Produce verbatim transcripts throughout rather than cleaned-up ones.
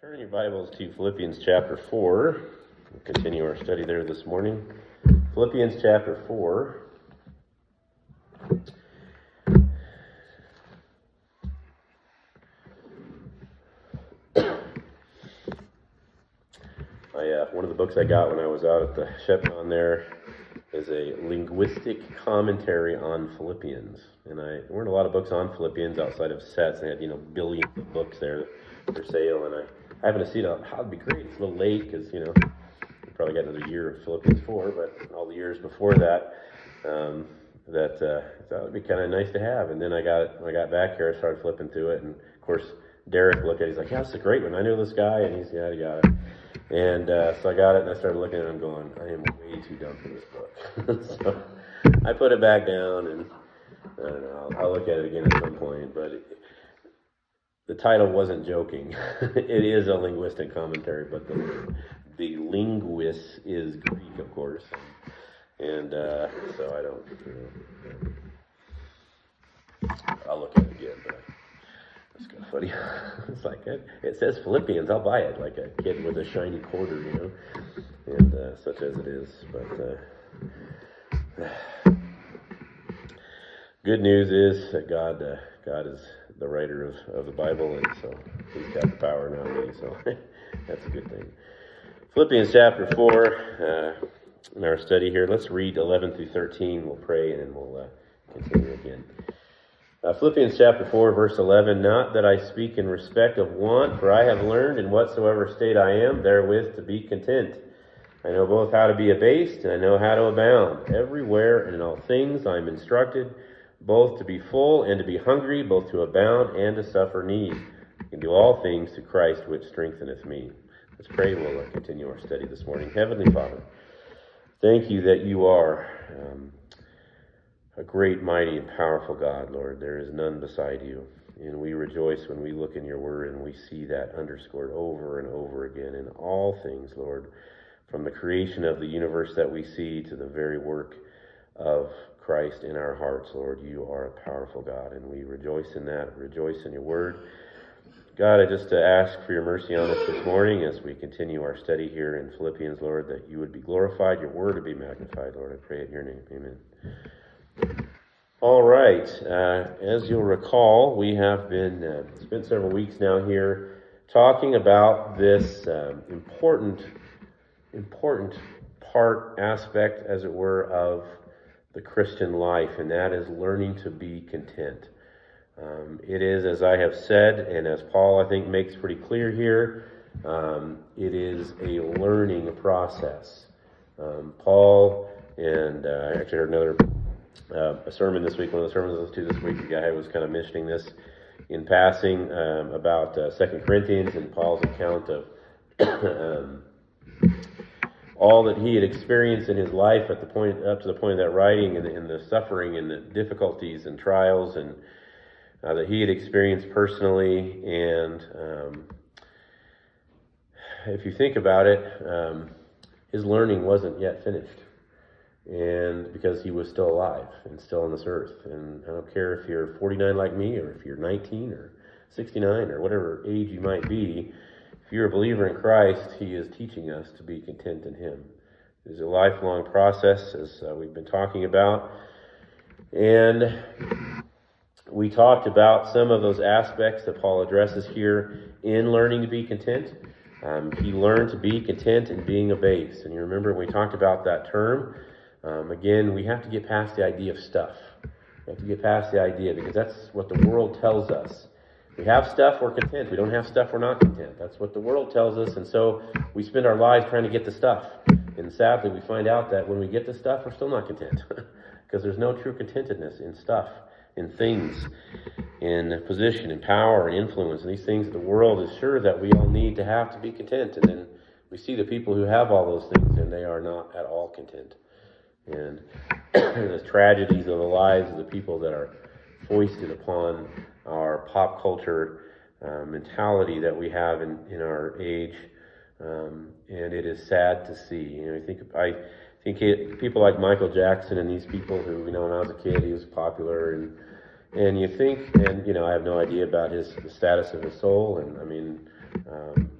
Turn your Bibles to Philippians chapter four. We'll continue our study there this morning. Philippians chapter four. I, uh, one of the books I got when I was out at the Shepton there is a linguistic commentary on Philippians. And I there weren't a lot of books on Philippians outside of sets. They had, you know, billions of books there for sale, and I I happened to see it. Oh, it'd be great. It's a little late because, you know, we probably got another year of Philippians four, but all the years before that, um, that uh, I thought it'd be kind of nice to have. And then I got it, when I got back here, I started flipping through it, and of course, Derek looked at it. He's like, "Yeah, it's a great one. I know this guy," and he's yada yada. And uh, so I got it, and I started looking at it, and I'm going, I am way too dumb for this book. So I put it back down, and I don't know. I'll, I'll look at it again at some point, but. It, The title wasn't joking. It is a linguistic commentary, but the the linguist is Greek, of course, and uh, so I don't. You know, I'll look at it again, but it's kind of funny. It's like it, it says Philippians. I'll buy it, like a kid with a shiny quarter, you know, and uh, such as it is. But uh, good news is that God, uh, God is the writer of, of the Bible, and so he's got the power, not me, so that's a good thing. Philippians chapter four, uh, in our study here, let's read eleven through thirteen, we'll pray, and then we'll uh, continue again. Uh, Philippians chapter four, verse eleven, "Not that I speak in respect of want, for I have learned in whatsoever state I am, therewith to be content. I know both how to be abased, and I know how to abound. Everywhere and in all things I am instructed, both to be full and to be hungry, both to abound and to suffer need. I can do all things through Christ which strengtheneth me." Let's pray. We'll continue our study this morning. Heavenly Father, thank you that you are um, a great, mighty, and powerful God, Lord. There is none beside you. And we rejoice when we look in your word and we see that underscored over and over again in all things, Lord, from the creation of the universe that we see to the very work of Christ in our hearts. Lord, you are a powerful God, and we rejoice in that, rejoice in your word. God, I just uh, ask for your mercy on us this morning as we continue our study here in Philippians, Lord, that you would be glorified, your word would be magnified, Lord. I pray in your name. Amen. All right. Uh, as you'll recall, we have been, uh, spent several weeks now here talking about this um, important, important part, aspect, as it were, of the Christian life, and that is learning to be content. Um, it is, as I have said, and as Paul, I think, makes pretty clear here, um, it is a learning process. Um, Paul, and uh, I actually heard another uh, a sermon this week, one of the sermons I listened to this week, the guy was kind of mentioning this in passing um, about uh, Second Corinthians and Paul's account of um, all that he had experienced in his life at the point, up to the point of that writing, and the, and the suffering and the difficulties and trials and uh, that he had experienced personally. And um, if you think about it, um, his learning wasn't yet finished, and because he was still alive and still on this earth. And I don't care if you're forty-nine like me, or if you're nineteen or sixty-nine or whatever age you might be. If you're a believer in Christ, he is teaching us to be content in him. It is a lifelong process, as uh, we've been talking about. And we talked about some of those aspects that Paul addresses here in learning to be content. Um, he learned to be content in being abased. And you remember when we talked about that term, um, again, we have to get past the idea of stuff. We have to get past the idea, because that's what the world tells us. We have stuff, we're content. We don't have stuff, we're not content. That's what the world tells us, and so we spend our lives trying to get the stuff. And sadly, we find out that when we get the stuff, we're still not content, because there's no true contentedness in stuff, in things, in position, in power, and influence, and these things that the world is sure that we all need to have to be content. And then we see the people who have all those things, and they are not at all content. And the tragedies of the lives of the people that are foisted upon our pop culture uh, mentality that we have in, in our age, um, and it is sad to see. You know, I think I think it, people like Michael Jackson and these people who, you know, when I was a kid, he was popular, and and you think, and you know, I have no idea about his the status of his soul, and I mean, um,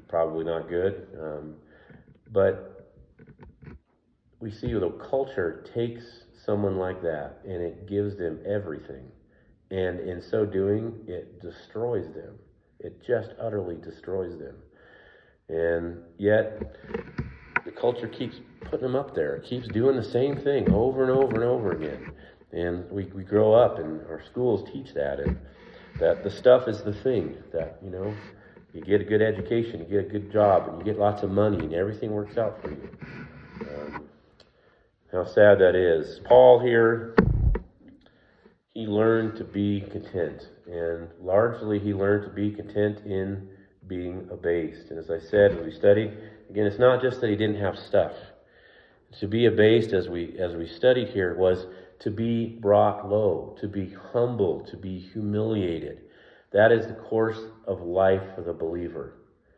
probably not good. Um, but we see the culture takes someone like that and it gives them everything. And in so doing, it destroys them. It just utterly destroys them. And yet, the culture keeps putting them up there. It keeps doing the same thing over and over and over again. And we, we grow up and our schools teach that. And that the stuff is the thing. That, you know, you get a good education, you get a good job, and you get lots of money, and everything works out for you. Um, how sad that is. Paul here, he learned to be content. And largely he learned to be content in being abased. And as I said, as we studied, again, it's not just that he didn't have stuff. To be abased, as we as we studied here, was to be brought low, to be humbled, to be humiliated. That is the course of life for the believer.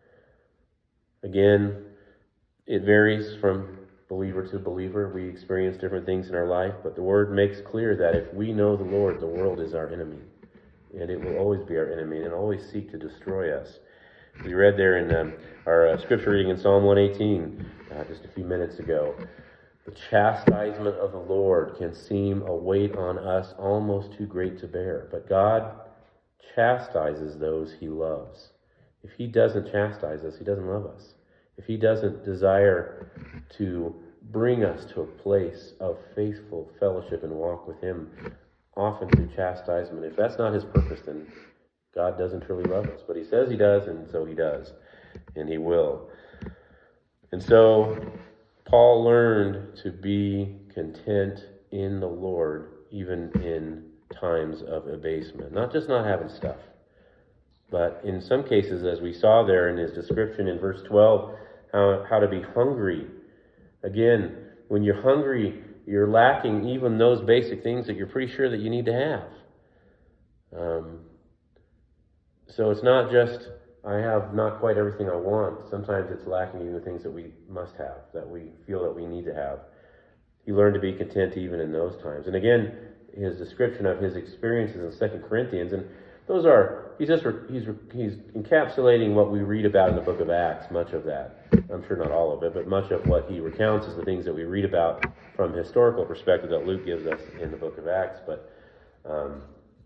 Again, it varies from believer to believer. We experience different things in our life, but the Word makes clear that if we know the Lord, the world is our enemy. And it will always be our enemy and always seek to destroy us. We read there in um, our uh, scripture reading in Psalm one eighteen uh, just a few minutes ago, the chastisement of the Lord can seem a weight on us almost too great to bear. But God chastises those he loves. If he doesn't chastise us, he doesn't love us. If he doesn't desire to bring us to a place of faithful fellowship and walk with him, often through chastisement, if that's not his purpose, then God doesn't truly love us. But he says he does, and so he does. And he will. And so Paul learned to be content in the Lord, even in times of abasement. Not just not having stuff, but in some cases, as we saw there in his description in verse twelve, how, how to be hungry. Again, when you're hungry, you're lacking even those basic things that you're pretty sure that you need to have. Um, so it's not just, I have not quite everything I want. Sometimes it's lacking even the things that we must have, that we feel that we need to have. He learned to be content even in those times. And again, his description of his experiences in Second Corinthians, and those are, he's just, he's, he's encapsulating what we read about in the book of Acts, much of that. I'm sure not all of it, but much of what he recounts is the things that we read about from a historical perspective that Luke gives us in the book of Acts. But um,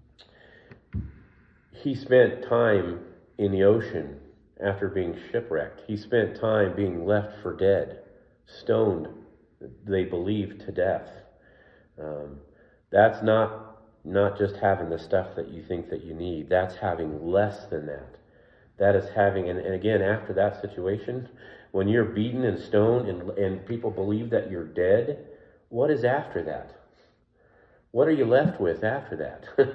he spent time in the ocean after being shipwrecked. He spent time being left for dead, stoned, they believed, to death. Um, that's not not just having the stuff that you think that you need. That's having less than that. That is having, and, and again, after that situation, when you're beaten and stoned and, and people believe that you're dead, what is after that? What are you left with after that?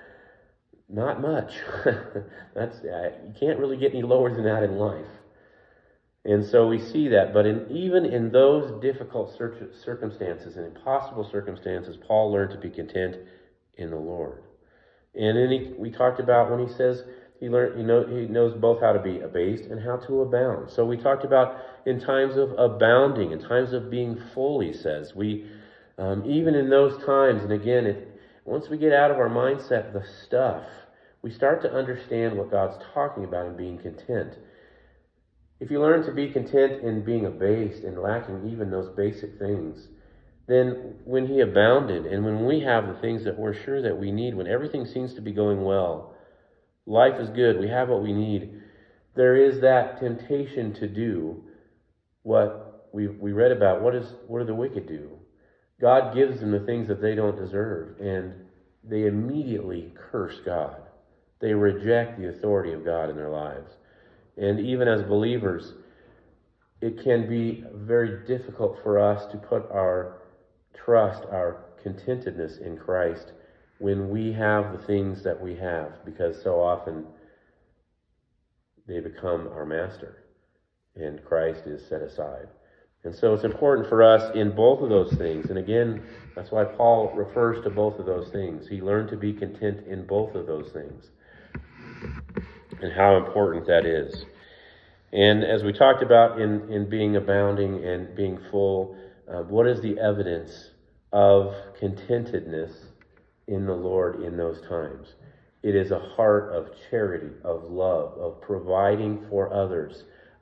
Not much. That's uh, you can't really get any lower than that in life. And so we see that, but in, even in those difficult cir- circumstances and impossible circumstances, Paul learned to be content in the Lord. And then he, we talked about when he says he learned, you know, he knows both how to be abased and how to abound. So we talked about in times of abounding, in times of being full, he says. We, um, even in those times, and again, it, once we get out of our mindset the stuff, we start to understand what God's talking about in being content. If you learn to be content in being abased and lacking even those basic things, then when he abounded, and when we have the things that we're sure that we need, when everything seems to be going well, life is good, we have what we need, there is that temptation to do what we we read about. What is what do the wicked do? God gives them the things that they don't deserve, and they immediately curse God. They reject the authority of God in their lives. And even as believers, it can be very difficult for us to put our trust, our contentedness in Christ when we have the things that we have, because so often they become our master and Christ is set aside. And so it's important for us in both of those things. And again, that's why Paul refers to both of those things. He learned to be content in both of those things, and how important that is. And as we talked about in, in being abounding and being full, uh, what is the evidence of contentedness in the Lord in those times? It is a heart of charity, of love, of providing for others,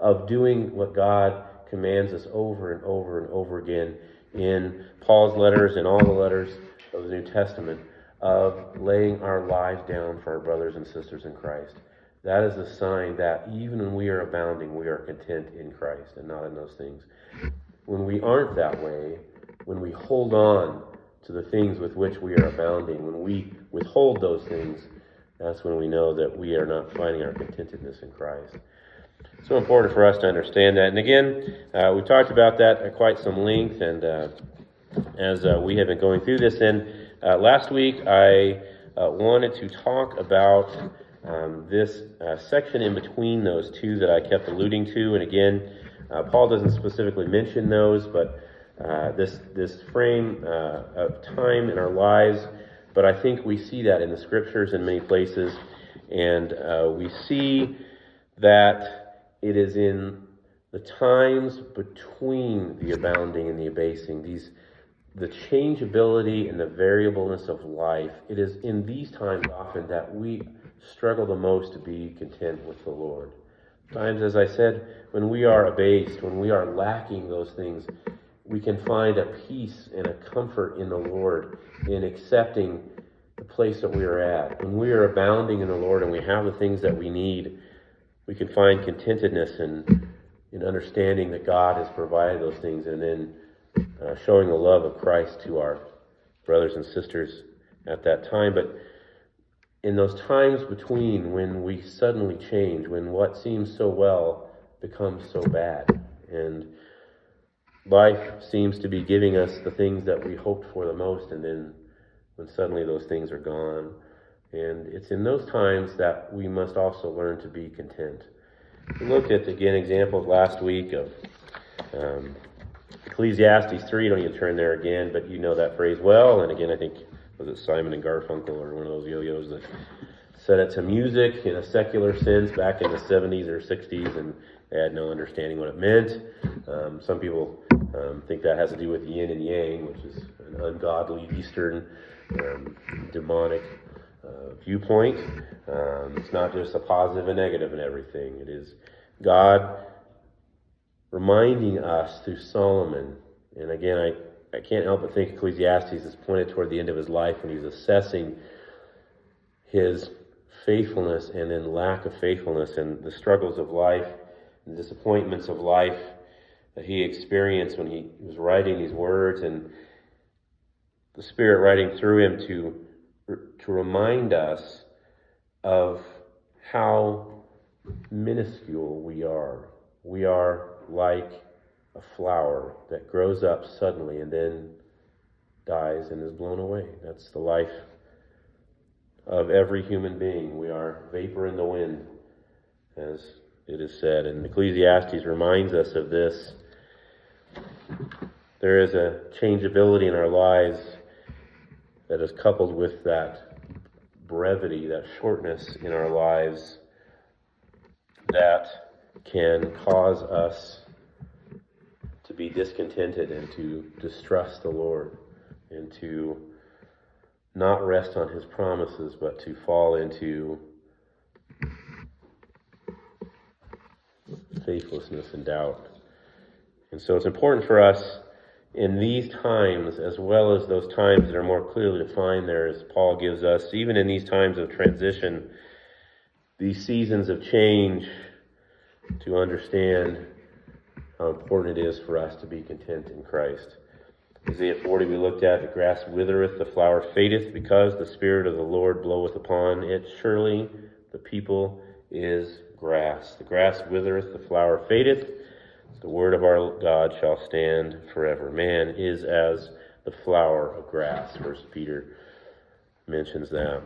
of doing what God commands us over and over and over again in Paul's letters and all the letters of the New Testament, of laying our lives down for our brothers and sisters in Christ. That is a sign that even when we are abounding, we are content in Christ and not in those things. When we aren't that way, when we hold on to the things with which we are abounding, when we withhold those things, that's when we know that we are not finding our contentedness in Christ. It's so important for us to understand that. And again, uh, we talked about that at quite some length, and uh, as uh, we have been going through this. And uh, last week, I uh, wanted to talk about um, this uh, section in between those two that I kept alluding to. And again, uh, Paul doesn't specifically mention those, but uh, this this frame uh, of time in our lives. But I think we see that in the Scriptures in many places, and uh, we see that it is in the times between the abounding and the abasing, these the changeability and the variableness of life. It is in these times often that we struggle the most to be content with the Lord. Times, as I said, when we are abased, when we are lacking those things, we can find a peace and a comfort in the Lord in accepting the place that we are at. When we are abounding in the Lord and we have the things that we need, we can find contentedness in, in understanding that God has provided those things, and then uh, showing the love of Christ to our brothers and sisters at that time. But in those times between, when we suddenly change, when what seems so well becomes so bad, and life seems to be giving us the things that we hoped for the most, and then when suddenly those things are gone. And it's in those times that we must also learn to be content. We looked at, again, examples last week of um, Ecclesiastes three. Don't even turn there again, but you know that phrase well. And again, I think, was it Simon and Garfunkel or one of those yo-yos that set it to music in a secular sense back in the seventies or sixties, and they had no understanding what it meant. Um, some people um, think that has to do with yin and yang, which is an ungodly Eastern um, demonic uh, viewpoint. Um, it's not just a positive and negative in everything. It is God reminding us through Solomon. And again, I, I can't help but think Ecclesiastes is pointed toward the end of his life when he's assessing his faithfulness and then lack of faithfulness and the struggles of life and disappointments of life that he experienced when he was writing these words, and the Spirit writing through him to to remind us of how minuscule we are. We are like a flower that grows up suddenly and then dies and is blown away. That's the life of every human being. We are vapor in the wind, as it is said. And Ecclesiastes reminds us of this. There is a changeability in our lives that is coupled with that brevity, that shortness in our lives that can cause us to be discontented and to distrust the Lord and to not rest on his promises, but to fall into faithlessness and doubt. And so it's important for us in these times, as well as those times that are more clearly defined there, as Paul gives us, even in these times of transition, these seasons of change, to understand how important it is for us to be content in Christ. Isaiah forty we looked at, the grass withereth, the flower fadeth, because the Spirit of the Lord bloweth upon it. Surely the people is grass. The grass withereth, the flower fadeth. The word of our God shall stand forever. Man is as the flower of grass. First Peter mentions that.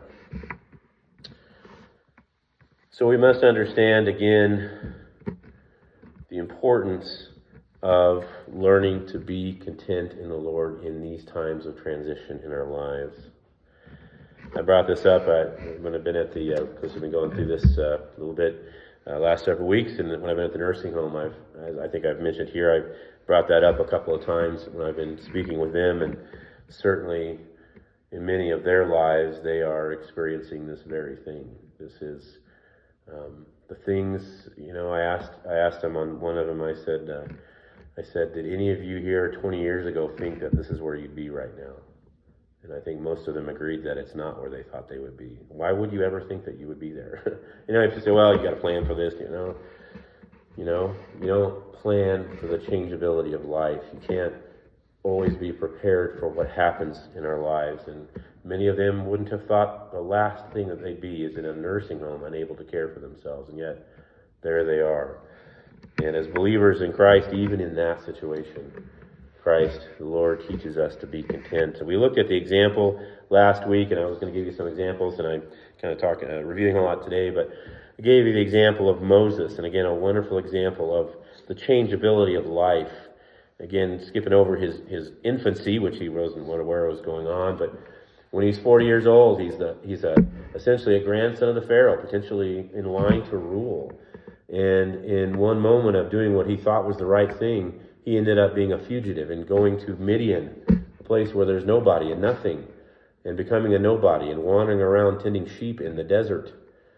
So we must understand again the importance of learning to be content in the Lord in these times of transition in our lives. I brought this up I, when I've been at the, uh, because we've been going through this uh, a little bit uh, last several weeks, and when I've been at the nursing home, I've, as I think I've mentioned here, I've brought that up a couple of times when I've been speaking with them, and certainly in many of their lives, they are experiencing this very thing. This is um, the things, you know, I asked I asked him on one of them, I said, uh, I said, did any of you here twenty years ago think that this is where you'd be right now? And I think most of them agreed that it's not where they thought they would be. Why would you ever think that you would be there? You know, if you say, well, you got to plan for this, you know, you know, you don't plan for the changeability of life. You can't always be prepared for what happens in our lives. And many of them wouldn't have thought the last thing that they'd be is in a nursing home, unable to care for themselves. And yet, there they are. And as believers in Christ, even in that situation, Christ, the Lord, teaches us to be content. So we looked at the example last week, and I was going to give you some examples, and I'm kind of talking, uh, reviewing a lot today, but I gave you the example of Moses, and again, a wonderful example of the changeability of life. Again, skipping over his, his infancy, which he wasn't aware was going on, but when he's forty years old, he's the he's a essentially a grandson of the Pharaoh, potentially in line to rule. And in one moment of doing what he thought was the right thing, he ended up being a fugitive and going to Midian, a place where there's nobody and nothing, and becoming a nobody and wandering around tending sheep in the desert.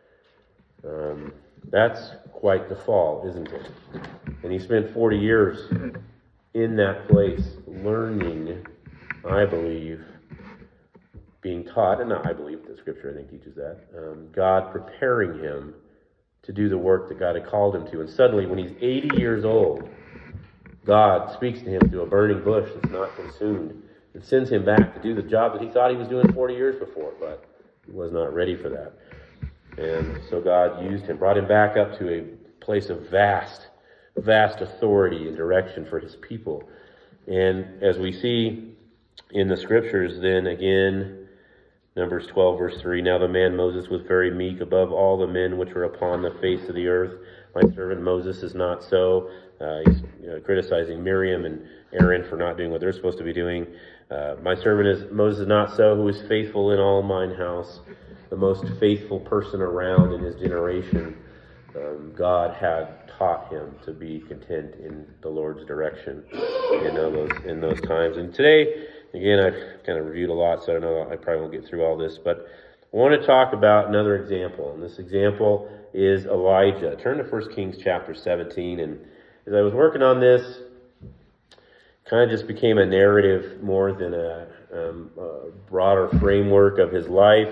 Um, that's quite the fall, isn't it? And he spent forty years in that place, learning, I believe, being taught, and I believe the scripture I think teaches that, um, God preparing him to do the work that God had called him to. And suddenly, when he's eighty years old, God speaks to him through a burning bush that's not consumed and sends him back to do the job that he thought he was doing forty years before, but he was not ready for that. And so God used him, brought him back up to a place of vast vast authority and direction for his people. And as we see in the scriptures, then again, Numbers twelve, verse three, now the man Moses was very meek above all the men which were upon the face of the earth. My servant Moses is not so. Uh, he's you know, criticizing Miriam and Aaron for not doing what they're supposed to be doing. Uh, my servant is Moses is not so, who is faithful in all mine house, the most faithful person around in his generation. Um, God had taught him to be content in the Lord's direction in those in those times. And today, again, I've kind of reviewed a lot, so I don't know, I probably won't get through all this, but I want to talk about another example. And this example is Elijah. Turn to First Kings chapter seventeen. And as I was working on this, kind of just became a narrative more than a, um, a broader framework of his life.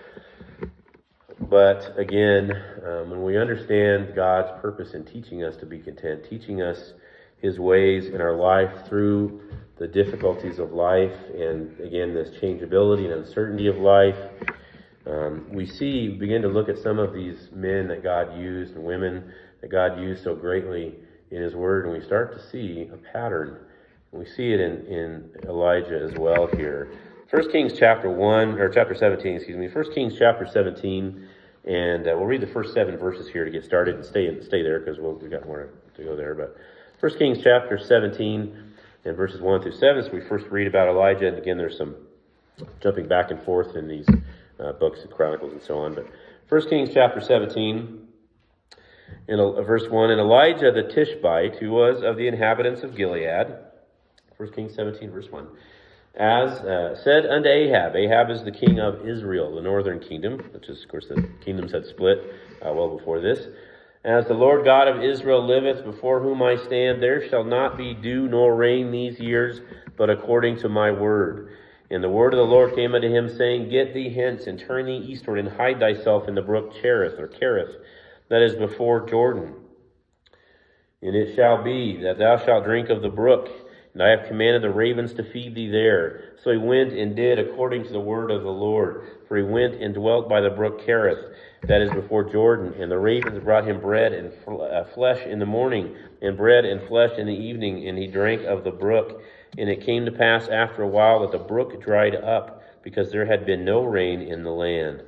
But again, um, when we understand God's purpose in teaching us to be content, teaching us his ways in our life through the difficulties of life, and again, this changeability and uncertainty of life, um, we see, begin to look at some of these men that God used and women that God used so greatly in his word, and we start to see a pattern. We see it in, in Elijah as well here. First Kings chapter one, or chapter seventeen, excuse me. First Kings chapter seventeen, and uh, we'll read the first seven verses here to get started, and stay stay there because we'll, we've got more to go there. But First Kings chapter seventeen and verses one through seven. So we first read about Elijah, and again, there's some jumping back and forth in these uh, books and chronicles and so on. But First Kings chapter seventeen, in uh, verse one, and Elijah the Tishbite, who was of the inhabitants of Gilead. First Kings seventeen, verse one. As uh, said unto Ahab, Ahab is the king of Israel, the northern kingdom, which is, of course, the kingdoms had split uh, well before this. As the Lord God of Israel liveth, before whom I stand, there shall not be dew nor rain these years, but according to my word. And the word of the Lord came unto him, saying, Get thee hence, and turn thee eastward, and hide thyself in the brook Cherith, or Kerith, that is before Jordan. And it shall be that thou shalt drink of the brook, and I have commanded the ravens to feed thee there. So he went and did according to the word of the Lord. For he went and dwelt by the brook Kerith, that is before Jordan. And the ravens brought him bread and flesh in the morning, and bread and flesh in the evening. And he drank of the brook. And it came to pass after a while that the brook dried up, because there had been no rain in the land.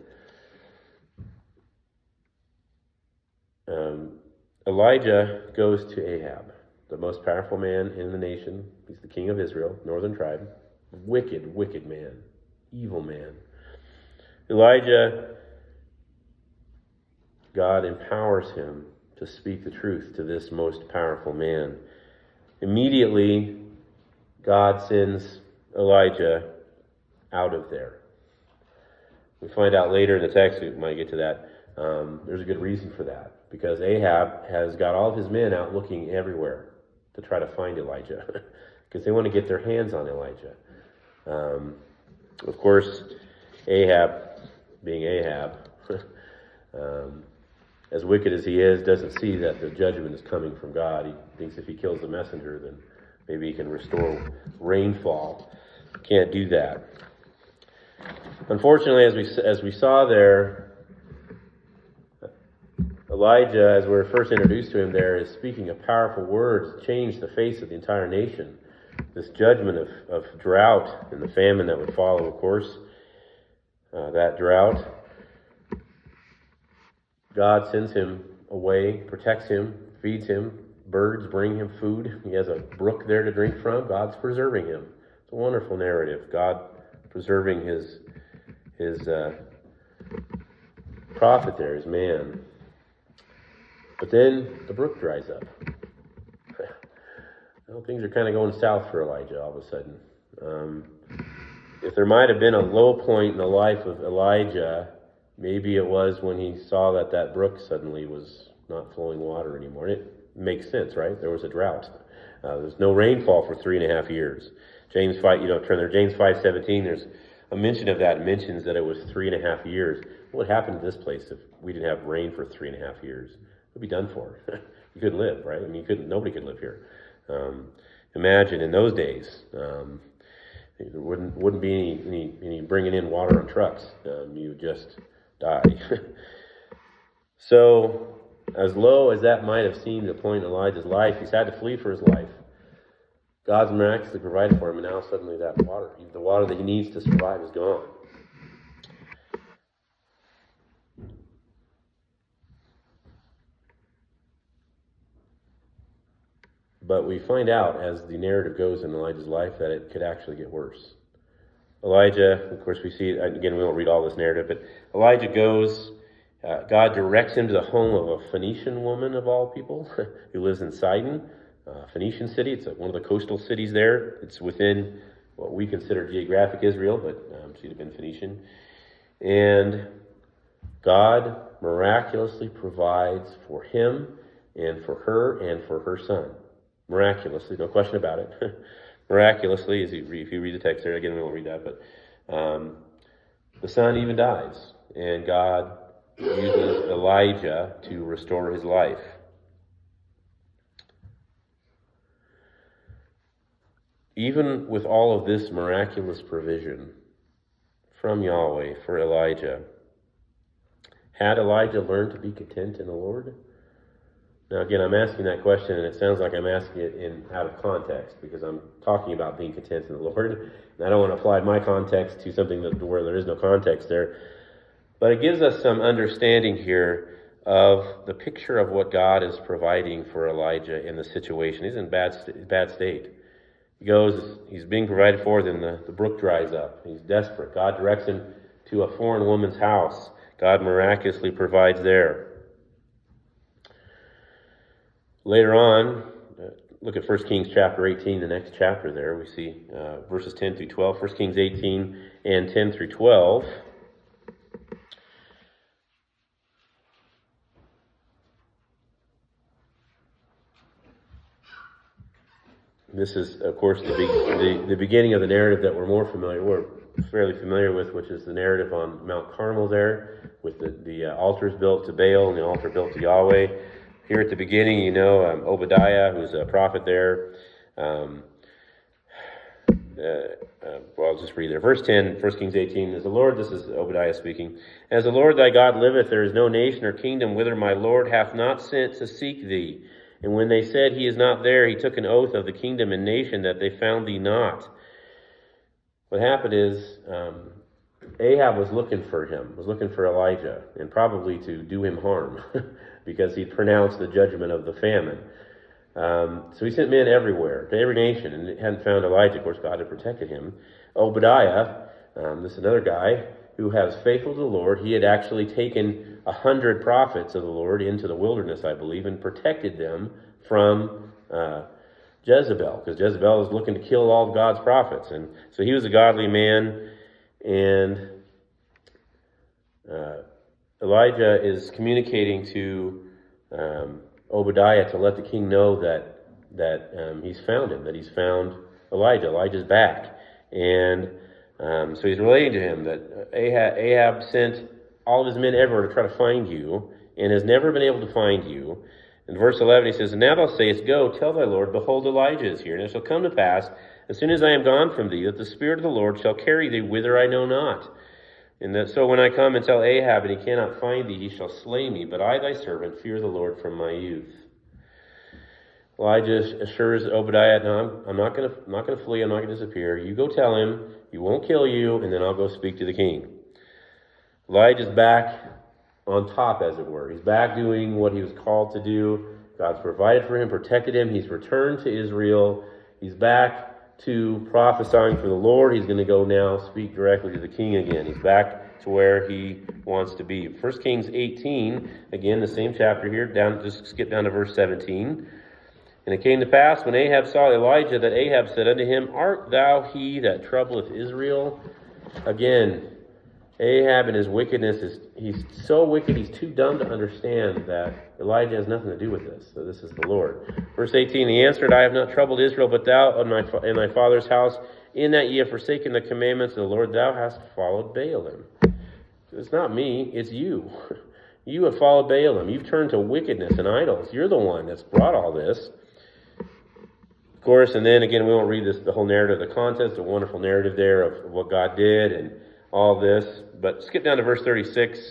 Um, Elijah goes to Ahab, the most powerful man in the nation. He's the king of Israel, northern tribe. Wicked, wicked man. Evil man. Elijah, God empowers him to speak the truth to this most powerful man. Immediately, God sends Elijah out of there. We find out later in the text, we might get to that, um, there's a good reason for that. because Ahab has got all of his men out looking everywhere to try to find Elijah because they want to get their hands on Elijah. Um, of course, Ahab, being Ahab, um, as wicked as he is, doesn't see that the judgment is coming from God. He thinks if he kills the messenger, then maybe he can restore rainfall. Can't do that. Unfortunately, as we as we saw there, Elijah, as we were first introduced to him there, is speaking a powerful word to change the face of the entire nation. This judgment of, of drought and the famine that would follow, of course, uh, that drought. God sends him away, protects him, feeds him. Birds bring him food. He has a brook there to drink from. God's preserving him. It's a wonderful narrative. God preserving his his uh, prophet there, his man. But then the brook dries up. Well, things are kind of going south for Elijah all of a sudden. Um, if there might have been a low point in the life of Elijah, maybe it was when he saw that that brook suddenly was not flowing water anymore. And it makes sense, right? There was a drought. Uh, there's no rainfall for three and a half years. James five, you know, turn there. James five seventeen. There's a mention of that. It mentions that it was three and a half years. What happened to this place if we didn't have rain for three and a half years? What would be done for? You couldn't live, right? I mean, you couldn't. Nobody could live here. Um, imagine in those days, um, there wouldn't wouldn't be any, any any bringing in water on trucks. Um, you would just die. So, as low as that might have seemed the point in Elijah's life, he's had to flee for his life. God's miraculously provided for him, and now suddenly that water, the water that he needs to survive, is gone. But we find out as the narrative goes in Elijah's life that it could actually get worse. Elijah, of course we see, again we won't read all this narrative, but Elijah goes, uh, God directs him to the home of a Phoenician woman of all people who lives in Sidon, uh, Phoenician city. It's one of the coastal cities there. It's within what we consider geographic Israel, but um, she'd have been Phoenician. And God miraculously provides for him and for her and for her son. Miraculously, no question about it. Miraculously, as you read, if you read the text there, again, we won't read that, but um, the son even dies, and God uses Elijah to restore his life. Even with all of this miraculous provision from Yahweh for Elijah, had Elijah learned to be content in the Lord? Now, again, I'm asking that question, and it sounds like I'm asking it in out of context because I'm talking about being content in the Lord, and I don't want to apply my context to something that, where there is no context there. But it gives us some understanding here of the picture of what God is providing for Elijah in the situation. He's in bad st- bad state. He goes, he's being provided for, then the, the brook dries up. He's desperate. God directs him to a foreign woman's house. God miraculously provides there. Later on, uh, look at First Kings chapter eighteen, the next chapter there. We see uh, verses ten through twelve. First Kings eighteen and ten through twelve. This is, of course, the, be- the, the beginning of the narrative that we're more familiar, we're fairly familiar with, which is the narrative on Mount Carmel there, with the, the uh, altars built to Baal and the altar built to Yahweh. Here at the beginning, you know, um, Obadiah, who's a prophet there. Um, uh, uh, well, I'll just read there. Verse ten, First Kings eighteen, as the Lord, this is Obadiah speaking, as the Lord thy God liveth, there is no nation or kingdom whither my Lord hath not sent to seek thee. And when they said he is not there, he took an oath of the kingdom and nation that they found thee not. What happened is, um, Ahab was looking for him, was looking for Elijah, and probably to do him harm, because he pronounced the judgment of the famine. Um, so he sent men everywhere, to every nation, and hadn't found Elijah. Of course, God had protected him. Obadiah, um, this is another guy who has faithful to the Lord. He had actually taken a hundred prophets of the Lord into the wilderness, I believe, and protected them from uh, Jezebel, because Jezebel was looking to kill all of God's prophets. And so he was a godly man, and uh, Elijah is communicating to um, Obadiah to let the king know that that um, he's found him, that he's found Elijah. Elijah's back. And um, so he's relating to him that Ahab, Ahab sent all of his men everywhere to try to find you, and has never been able to find you. In verse eleven, he says, "And now thou sayest, Go, tell thy Lord, behold, Elijah is here. And it shall come to pass, as soon as I am gone from thee, that the Spirit of the Lord shall carry thee whither I know not. And that so when I come and tell Ahab, and he cannot find thee, he shall slay me. But I, thy servant, fear the Lord from my youth." Elijah assures Obadiah, "No, I'm, I'm not going to, not going to flee. I'm not going to disappear. You go tell him. He won't kill you, and then I'll go speak to the king." Elijah's back on top, as it were. He's back doing what he was called to do. God's provided for him, protected him. He's returned to Israel. He's back to prophesying for the Lord. He's going to go now speak directly to the king again. He's back to where he wants to be. First Kings eighteen, again, the same chapter here. Down, just skip down to verse seventeen. "And it came to pass, when Ahab saw Elijah, that Ahab said unto him, Art thou he that troubleth Israel?" Again, Ahab and his wickedness, is he's so wicked, he's too dumb to understand that Elijah has nothing to do with this. So this is the Lord. Verse eighteen, "He answered, I have not troubled Israel, but thou and, my, and thy father's house, in that ye have forsaken the commandments of the Lord, thou hast followed Baalim." It's not me, it's you. You have followed Baalim. You've turned to wickedness and idols. You're the one that's brought all this. Of course, and then again, we won't read this, the whole narrative of the contest, a wonderful narrative there of what God did and all this. But skip down to verse thirty-six.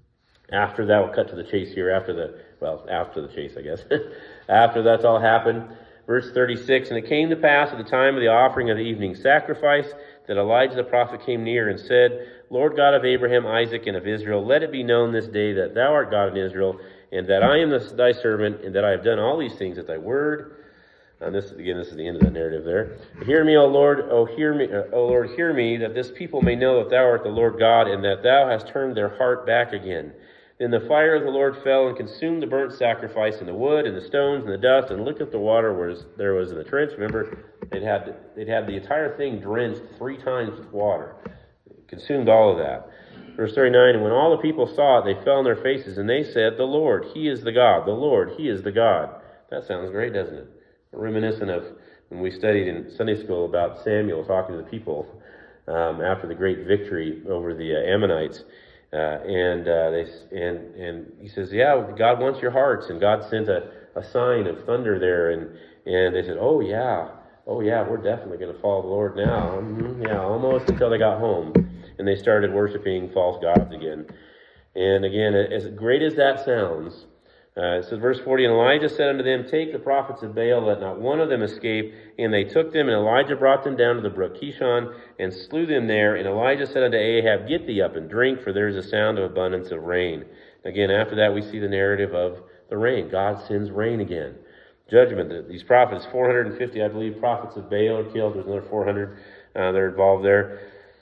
After that, we'll cut to the chase here. After the, well, after the chase, I guess. After that's all happened. Verse thirty-six, "And it came to pass at the time of the offering of the evening sacrifice, that Elijah the prophet came near and said, Lord God of Abraham, Isaac, and of Israel, let it be known this day that thou art God in Israel, and that I am thy servant, and that I have done all these things at thy word." And this, again, this is the end of that narrative there. "Hear me, O Lord, O hear me, O Lord, hear me, that this people may know that thou art the Lord God, and that thou hast turned their heart back again. Then the fire of the Lord fell and consumed the burnt sacrifice, and the wood, and the stones, and the dust, and licked up the water where there was in the trench." Remember, they'd had, they'd had the entire thing drenched three times with water. It consumed all of that. Verse thirty-nine, "And when all the people saw it, they fell on their faces, and they said, The Lord, He is the God. The Lord, He is the God." That sounds great, doesn't it? Reminiscent of when we studied in Sunday school about Samuel talking to the people um, after the great victory over the uh, Ammonites. Uh, and uh, they and and he says, "Yeah, God wants your hearts." And God sent a, a sign of thunder there, and and they said, "Oh yeah, oh yeah, we're definitely going to follow the Lord now." Mm-hmm, yeah, almost until they got home, and they started worshiping false gods again. And again, as great as that sounds, uh, it says, verse forty, "And Elijah said unto them, Take the prophets of Baal, let not one of them escape. And they took them, and Elijah brought them down to the brook Kishon, and slew them there. And Elijah said unto Ahab, Get thee up and drink, for there is a sound of abundance of rain." Again, after that, we see the narrative of the rain. God sends rain again. Judgment. These prophets, four hundred fifty, I believe, prophets of Baal are killed. There's another four hundred uh, that are involved there.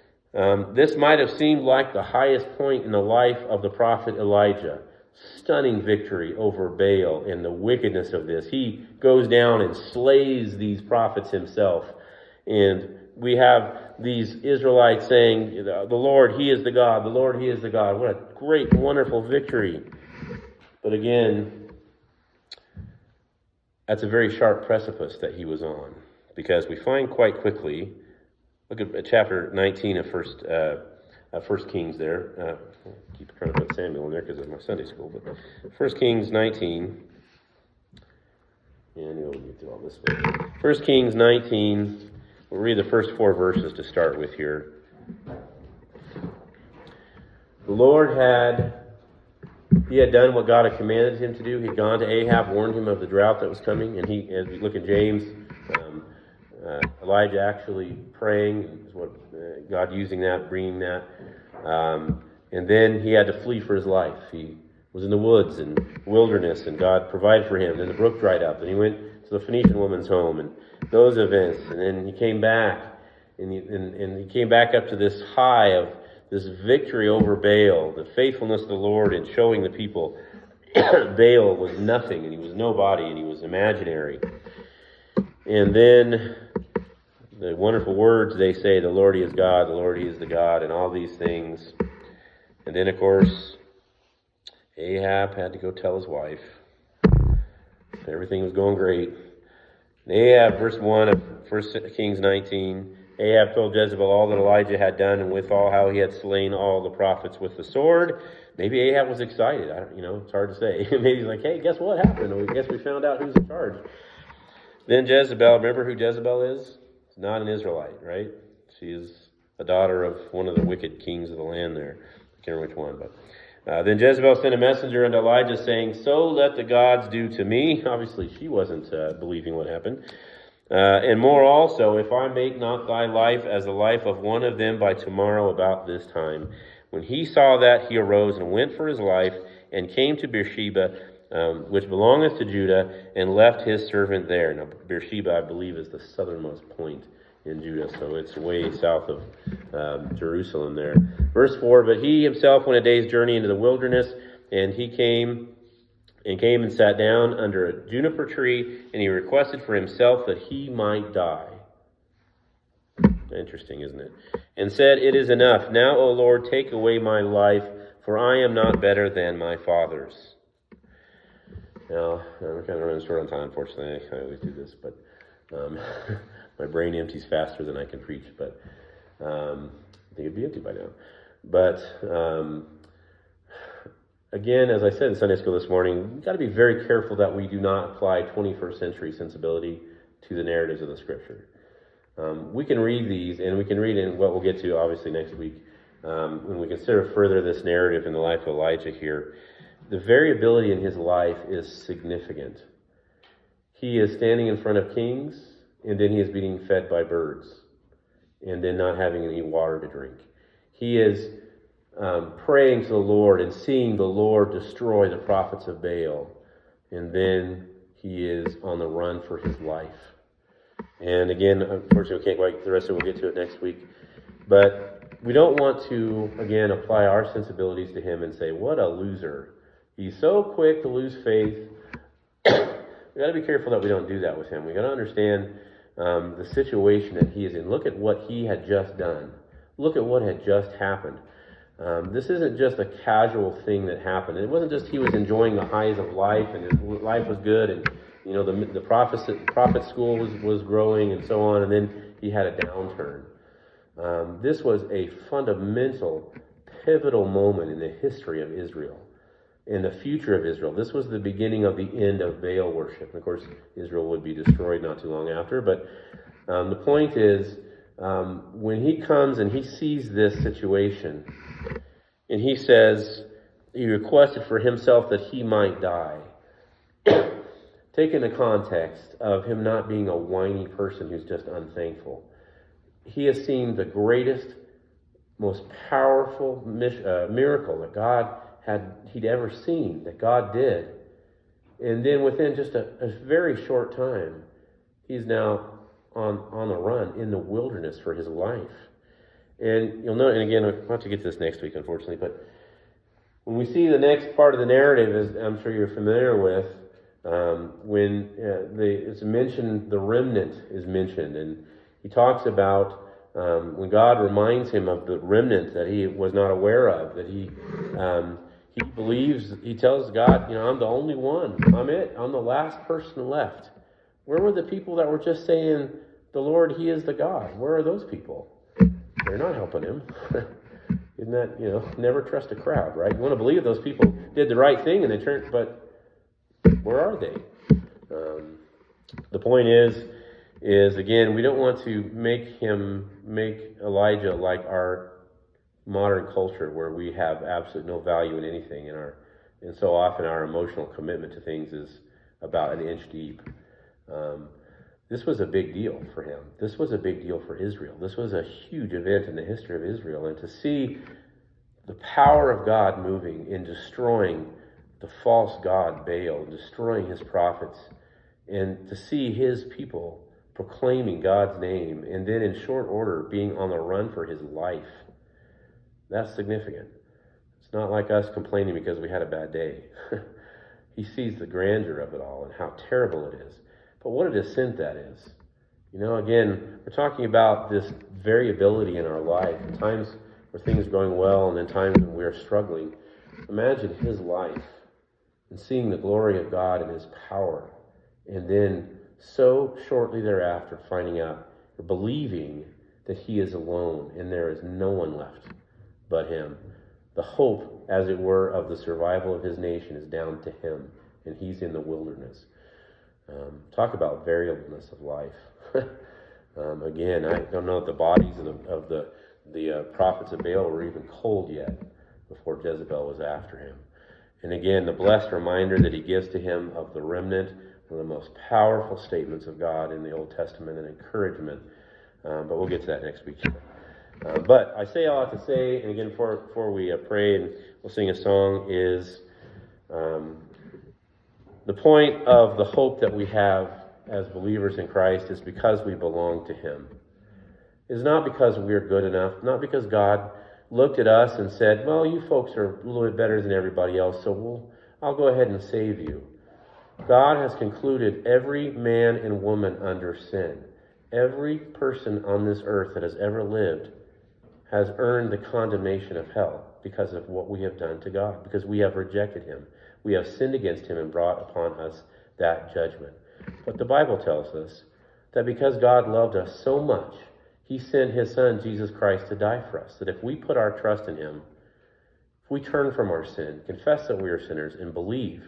Um, this might have seemed like the highest point in the life of the prophet Elijah. Stunning victory over Baal and the wickedness of this. He goes down and slays these prophets himself. And we have these Israelites saying, the Lord, He is the God. The Lord, He is the God. What a great, wonderful victory. But again, that's a very sharp precipice that he was on. Because we find quite quickly, look at chapter nineteen of First uh, uh, First Kings there. Uh, I keep trying to put Samuel in there because of my Sunday school. But First Kings nineteen. And we'll get through all this. First Kings nineteen. We'll read the first four verses to start with here. The Lord had, he had done what God had commanded him to do. He'd gone to Ahab, warned him of the drought that was coming. And he, as we look at James, um, uh, Elijah actually praying, is what uh, God using that, bringing that. Um, and then he had to flee for his life. He was in the woods and wilderness, and God provided for him. Then the brook dried up, and he went to the Phoenician woman's home, and those events. And then he came back, and he, and, and he came back up to this high of this victory over Baal, the faithfulness of the Lord in showing the people Baal was nothing, and he was nobody, and he was imaginary. And then the wonderful words they say, the Lord, He is God, the Lord, He is the God, and all these things. And then, of course, Ahab had to go tell his wife. Everything was going great. And Ahab, verse one of First Kings nineteen, Ahab told Jezebel all that Elijah had done, and withal how he had slain all the prophets with the sword. Maybe Ahab was excited. I don't, you know, it's hard to say. Maybe he's like, hey, guess what happened? We guess we found out who's in charge. Then Jezebel, remember who Jezebel is? She's not an Israelite, right? She is a daughter of one of the wicked kings of the land there. I can't remember which one, but uh, then Jezebel sent a messenger unto Elijah, saying, so let the gods do to me. Obviously, she wasn't uh, believing what happened. Uh, and more also, if I make not thy life as the life of one of them by tomorrow about this time. When he saw that, he arose and went for his life, and came to Beersheba, um, which belongeth to Judah, and left his servant there. Now, Beersheba, I believe, is the southernmost point in Judah, so it's way south of um, Jerusalem there. Verse four, but he himself went a day's journey into the wilderness, and he came and came and sat down under a juniper tree, and he requested for himself that he might die. Interesting, isn't it? And said, it is enough. Now, O Lord, take away my life, for I am not better than my fathers. Now, I'm kind of running short on time, unfortunately. I always do this, but um, my brain empties faster than I can preach. But um, I think it'd be empty by now. But um, again, as I said in Sunday school this morning, we've got to be very careful that we do not apply twenty-first century sensibility to the narratives of the Scripture. Um, we can read these, and we can read in what we'll get to, obviously, next week, um, when we consider further this narrative in the life of Elijah here. The variability in his life is significant. He is standing in front of kings, and then he is being fed by birds, and then not having any water to drink. He is um, praying to the Lord and seeing the Lord destroy the prophets of Baal, and then he is on the run for his life. And again, unfortunately, we can't quite, the rest of it, we'll get to it next week. But we don't want to, again, apply our sensibilities to him and say, what a loser. He's so quick to lose faith. We got to be careful that we don't do that with him. We got to understand um, the situation that he is in. Look at what he had just done. Look at what had just happened. Um, this isn't just a casual thing that happened. It wasn't just he was enjoying the highs of life and his life was good and you know, the the prophet, prophet school was, was growing and so on, and then he had a downturn. Um, this was a fundamental, pivotal moment in the history of Israel, in the future of Israel. This was the beginning of the end of Baal worship. And of course, Israel would be destroyed not too long after, but um, the point is, um, when he comes and he sees this situation, and he says, he requested for himself that he might die. Take in the context of him not being a whiny person who's just unthankful. He has seen the greatest, most powerful uh, miracle that God had he'd ever seen, that God did. And then within just a, a very short time, he's now on, on the run in the wilderness for his life. And you'll know, and again, I'll have to get to this next week, unfortunately, but when we see the next part of the narrative, as I'm sure you're familiar with, Um, when uh, the, it's mentioned, the remnant is mentioned, and he talks about um, when God reminds him of the remnant that he was not aware of, that he um, he believes, he tells God, you know, I'm the only one, I'm it, I'm the last person left. Where were the people that were just saying, the Lord, he is the God? Where are those people? They're not helping him. Isn't that, you know, never trust a crowd, right? You want to believe those people did the right thing and they turned, but where are they? Um, the point is, is again, we don't want to make him, make Elijah like our modern culture where we have absolutely no value in anything, and our, and so often our emotional commitment to things is about an inch deep. Um, this was a big deal for him. This was a big deal for Israel. This was a huge event in the history of Israel, and to see the power of God moving in destroying the false god Baal, destroying his prophets, and to see his people proclaiming God's name, and then in short order being on the run for his life, that's significant. It's not like us complaining because we had a bad day. He sees the grandeur of it all and how terrible it is. But what a descent that is. You know, again, we're talking about this variability in our life, times where things are going well and then times when we're struggling. Imagine his life and seeing the glory of God and his power and then so shortly thereafter finding out, or believing that he is alone and there is no one left but him. The hope, as it were, of the survival of his nation is down to him, and he's in the wilderness. Um, talk about variableness of life. um, again, I don't know if the bodies of the, of the, the uh, prophets of Baal were even cold yet before Jezebel was after him. And again, the blessed reminder that he gives to him of the remnant, one of the most powerful statements of God in the Old Testament, and encouragement. Um, but we'll get to that next week. Uh, but I say all I have to say, and again, before, before we uh, pray and we'll sing a song, is um, the point of the hope that we have as believers in Christ is because we belong to him. It's not because we're good enough, not because God looked at us and said, well, you folks are a little bit better than everybody else, so we'll, I'll go ahead and save you. God has concluded every man and woman under sin. Every person on this earth that has ever lived has earned the condemnation of hell because of what we have done to God, because we have rejected him. We have sinned against him and brought upon us that judgment. But the Bible tells us that because God loved us so much, he sent his son, Jesus Christ, to die for us, that if we put our trust in him, if we turn from our sin, confess that we are sinners, and believe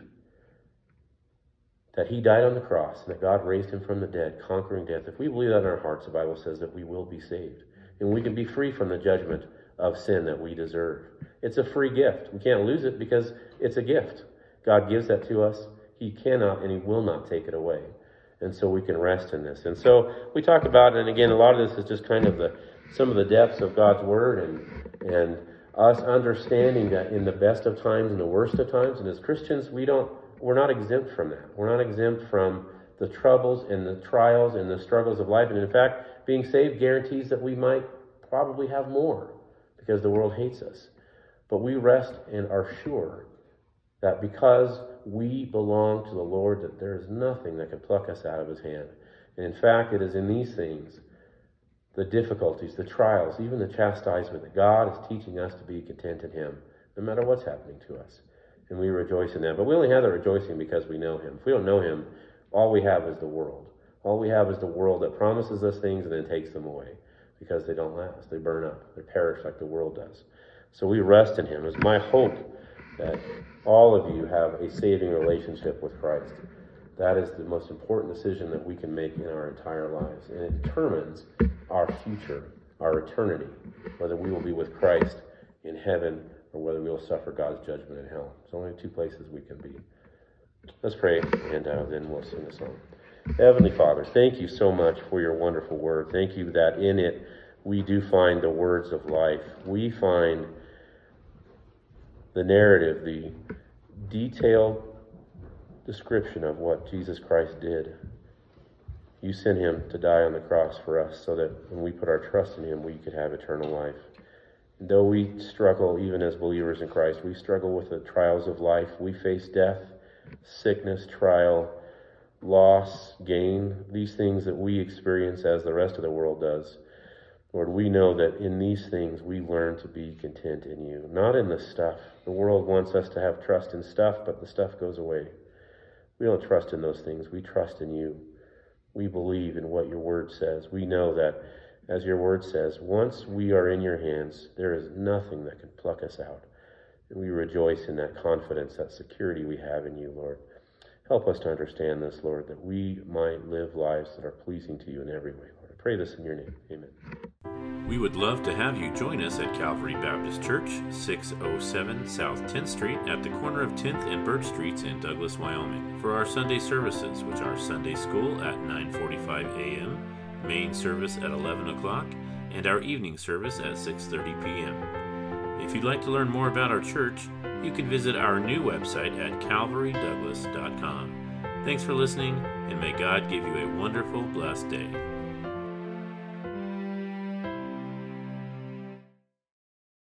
that he died on the cross and that God raised him from the dead, conquering death, if we believe that in our hearts, the Bible says that we will be saved. And we can be free from the judgment of sin that we deserve. It's a free gift. We can't lose it because it's a gift. God gives that to us. He cannot and he will not take it away. And so we can rest in this. And so we talk about, and again, a lot of this is just kind of the some of the depths of God's word, and and us understanding that in the best of times and the worst of times. And as Christians, we don't we're not exempt from that. We're not exempt from the troubles and the trials and the struggles of life. And in fact, being saved guarantees that we might probably have more because the world hates us. But we rest and are sure that because we belong to the Lord, that there is nothing that can pluck us out of his hand. And in fact, it is in these things, the difficulties, the trials, even the chastisement, that God is teaching us to be content in him, no matter what's happening to us. And we rejoice in that. But we only have that rejoicing because we know him. If we don't know him, all we have is the world. All we have is the world that promises us things and then takes them away because they don't last. They burn up. They perish like the world does. So we rest in him. It's my hope that all of you have a saving relationship with Christ. That is the most important decision that we can make in our entire lives. And it determines our future, our eternity, whether we will be with Christ in heaven or whether we will suffer God's judgment in hell. There's only two places we can be. Let's pray, and uh, then we'll sing a song. Heavenly Father, thank you so much for your wonderful word. Thank you that in it we do find the words of life. We find the narrative, the detailed description of what Jesus Christ did. You sent him to die on the cross for us so that when we put our trust in him, we could have eternal life. And though we struggle, even as believers in Christ, we struggle with the trials of life. We face death, sickness, trial, loss, gain, these things that we experience as the rest of the world does. Lord, we know that in these things we learn to be content in you, not in the stuff. The world wants us to have trust in stuff, but the stuff goes away. We don't trust in those things. We trust in you. We believe in what your word says. We know that, as your word says, once we are in your hands, there is nothing that can pluck us out. And we rejoice in that confidence, that security we have in you, Lord. Help us to understand this, Lord, that we might live lives that are pleasing to you in every way, Lord. I pray this in your name. Amen. We would love to have you join us at Calvary Baptist Church, six oh seven South tenth Street, at the corner of tenth and Birch Streets in Douglas, Wyoming, for our Sunday services, which are Sunday School at nine forty-five a.m., main service at eleven o'clock, and our evening service at six thirty p.m. If you'd like to learn more about our church, you can visit our new website at calvary douglas dot com. Thanks for listening, and may God give you a wonderful, blessed day.